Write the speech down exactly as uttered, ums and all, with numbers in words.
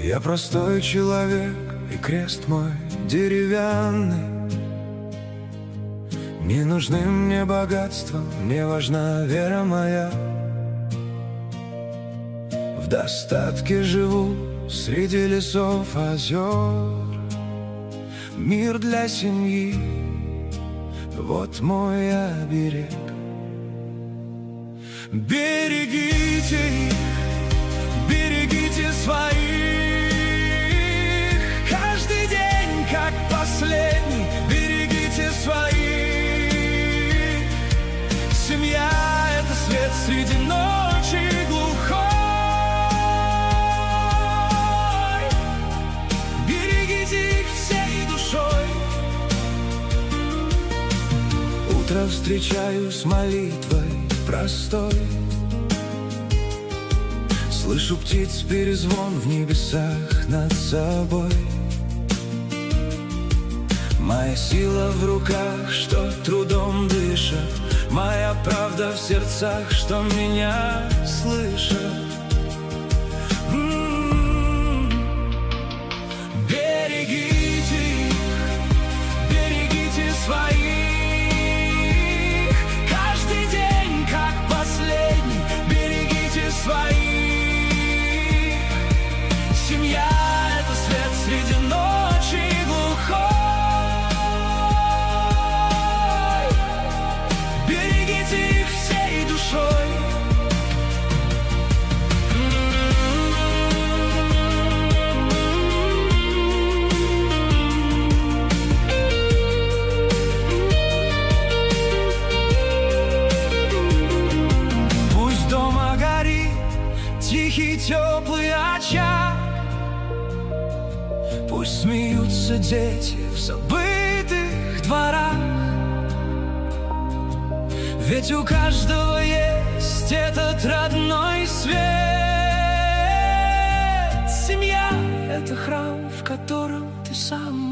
Я простой человек, и крест мой деревянный. Не нужны мне богатства, мне важна вера моя. В достатке живу среди лесов, озер. Мир для семьи, вот мой оберег. Берегите их, берегите своих. Каждый день, как последний, берегите своих. Семья — это свет среди ночи глухой. Берегите их всей душой. Утро встречаю с молитвой простой. Слышу птиц перезвон в небесах над собой. Моя сила в руках, что трудом дышат. Моя правда в сердцах, что меня слышат. М-м-м. Берегите их, берегите своих. Каждый день, как последний, берегите своих. Семья — это свет среди ночи глухой. Берегите их всей душой. Пусть дома горит тихий теплый очаг. Пусть смеются дети в забытых дворах. Ведь у каждого есть этот родной свет. Семья — это храм, в котором ты сам